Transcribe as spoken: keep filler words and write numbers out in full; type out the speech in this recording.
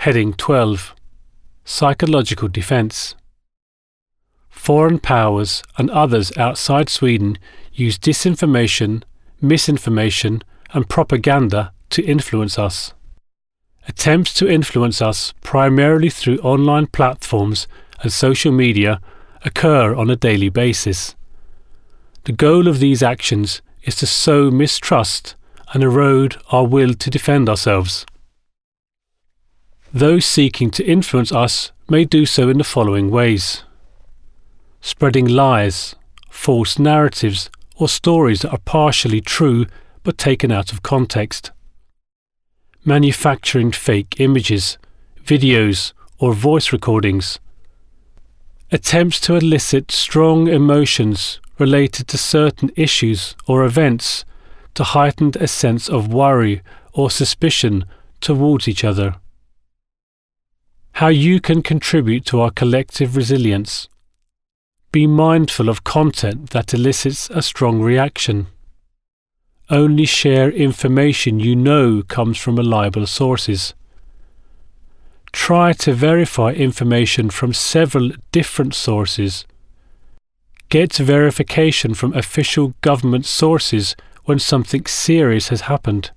Heading twelve. Psychological Defence. Foreign powers and others outside Sweden use disinformation, misinformation, and propaganda to influence us. Attempts to influence us primarily through online platforms and social media occur on a daily basis. The goal of these actions is to sow mistrust and erode our will to defend ourselves. Those seeking to influence us may do so in the following ways: spreading lies, false narratives, or stories that are partially true but taken out of context. Manufacturing fake images, videos, or voice recordings. Attempts to elicit strong emotions related to certain issues or events to heighten a sense of worry or suspicion towards each other. How you can contribute to our collective resilience. Be mindful of content that elicits a strong reaction. Only share information you know comes from reliable sources. Try to verify information from several different sources. Get verification from official government sources when something serious has happened.